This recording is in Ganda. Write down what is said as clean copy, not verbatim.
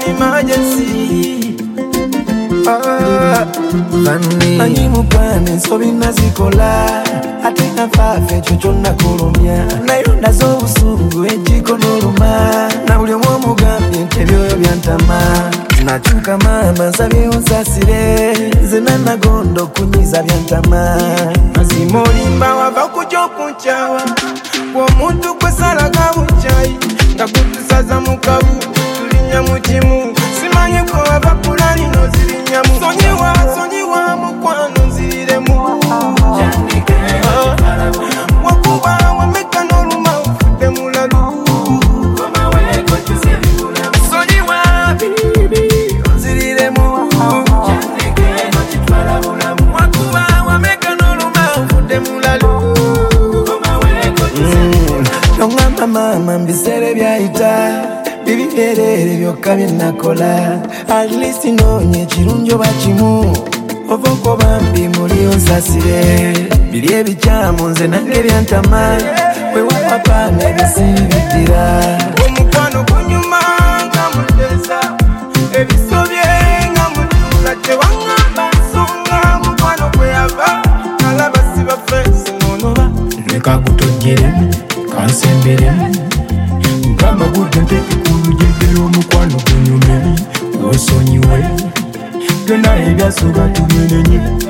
emergency. Ani mukwane sobi nazikola ateka fafe chocho nakolomya nayo nazo usungu ejiko noluma na buli omugambye ntebyoyo byantama nachuka mama sabi unsasire zina nagondo kunyiza byantama mazimolimba wava kujo kunchawa kwa muntu kwesala kabuchai ndakutusaza mukabu tulinya muchimu simanye ko wava kulani nozilinya mu sonyiwa mukwano nziremu wakuba wameka noluma ufute mulalu sonyiwa bibi nziremu wakuba wameka noluma ufute mulalu nongamba mama mbisere byaita bibiherere byokka byenakola at least nonye kirunjo bakimu ovoko bambi muli onsasire biri ebikyamu nze nange byantama wewa papa nebisibitira omukwano kunyuma nga mutesa ebisobye nga mutula tewangamba nsonga mukwano kweyava kalaba siba fensi nonoba nekakutojjeremu kansemberemu nkama gudenteke kulujegero omukwano gunyume osonyiwe byonna ebyasoga tubimenye